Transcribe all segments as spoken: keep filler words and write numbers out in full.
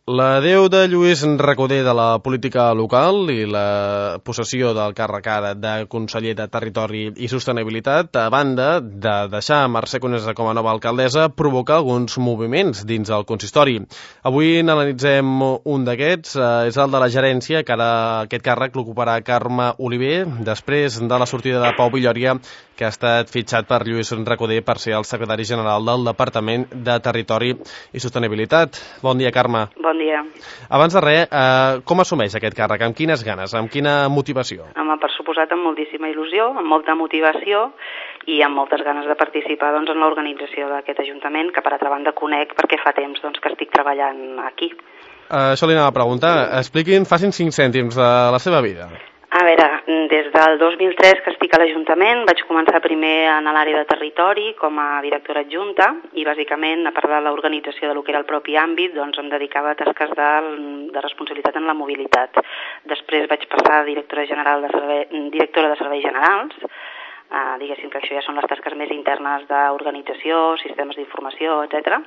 L'adeu de Lluís Recoder de la política local i la possessió del càrrec ara de conseller de Territori i Sostenibilitat, a banda de deixar Mercè Conesa com a nova alcaldessa, provoca alguns moviments dins el consistori. Avui n'analitzem un d'aquests, és el de la gerència, que ara aquest càrrec l'ocuparà Carme Oliver, després de la sortida de Pau Villòria, que ha estat fitxat per Lluís Recoder per ser el secretari general del Departament de Territori i Sostenibilitat. Bon dia, Carme. Bon dia. Abans de res, eh, com assumeix aquest càrrec? Amb quines ganes? Amb quina motivació? Home, per suposat, amb moltíssima il·lusió, amb molta motivació i amb moltes ganes de participar doncs, en l'organització d'aquest Ajuntament, que per altra banda conec perquè fa temps doncs, que estic treballant aquí. Uh, això li anava a preguntar. Expliquin, facin cinc cèntims de la seva vida. A veure, des del dos mil tres que estic a l'Ajuntament, vaig començar primer en l'àrea de territori com a directora adjunta i bàsicament, a part de l'organització de lo que era el propi àmbit, doncs em dedicava a tasques de, de responsabilitat en la mobilitat. Després vaig passar a directora general de servei, directora de serveis generals, uh, diguéssim que això ja són les tasques més internes d'organització, sistemes d'informació, etcètera.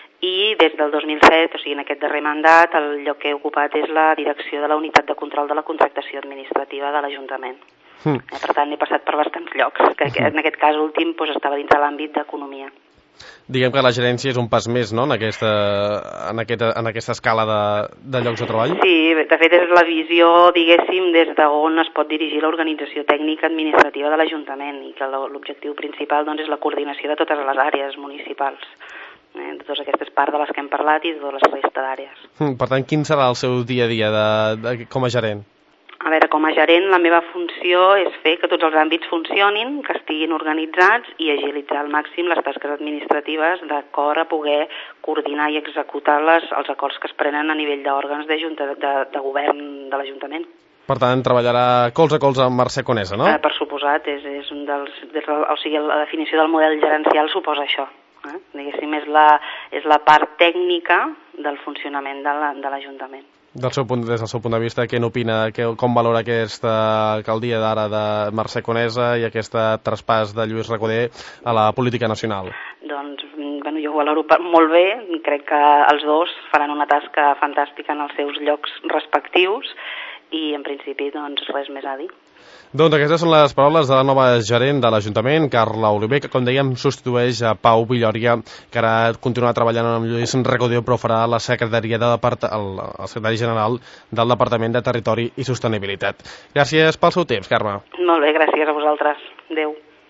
I des del dos mil set, o sigui, en aquest darrer mandat, el lloc que he ocupat és la direcció de la unitat de control de la contractació administrativa de l'Ajuntament. Mm. Eh, per tant, he passat per bastants llocs, que en aquest cas últim doncs, estava dins de l'àmbit d'economia. Diguem que la gerència és un pas més, no?, en aquesta, en aquesta, en aquesta escala de, de llocs de treball? Sí, de fet és la visió, diguéssim, des d'on es pot dirigir l'organització tècnica administrativa de l'Ajuntament i que l'objectiu principal doncs, és la coordinació de totes les àrees municipals. Eh, de totes aquestes parts de les que hem parlat i de la resta d'àrees. Mm, per tant, quin serà el seu dia a dia de, de, com a gerent? A veure, com a gerent, la meva funció és fer que tots els àmbits funcionin, que estiguin organitzats i agilitzar al màxim les tasques administratives d'acord a poder coordinar i executar les, els acords que es prenen a nivell d'òrgans de, de, de, de govern de l'Ajuntament. Per tant, treballarà colze a colze amb Mercè Conesa, no? Eh, per suposat, és, és un dels, des, o sigui, la definició del model gerencial suposa això. Eh? Diguéssim, és la, és la part tècnica del funcionament de l'Ajuntament. Del seu punt, des del seu punt de vista, què n'opina, com valora aquesta alcaldia d'ara de Mercè Conesa i aquest traspàs de Lluís Recoder a la política nacional? Doncs, bueno, jo ho valoro molt bé, crec que els dos faran una tasca fantàstica en els seus llocs respectius i, en principi, doncs, res més a dir. Doncs aquestes són les paraules de la nova gerent de l'Ajuntament, Carla Oliver, que, com dèiem, substitueix a Pau Villòria, que ara continuarà treballant amb Lluís Recoder, però farà la secretaria de depart... el, el secretari general del Departament de Territori i Sostenibilitat. Gràcies pel seu temps, Carme. Molt bé, gràcies a vosaltres. Adéu.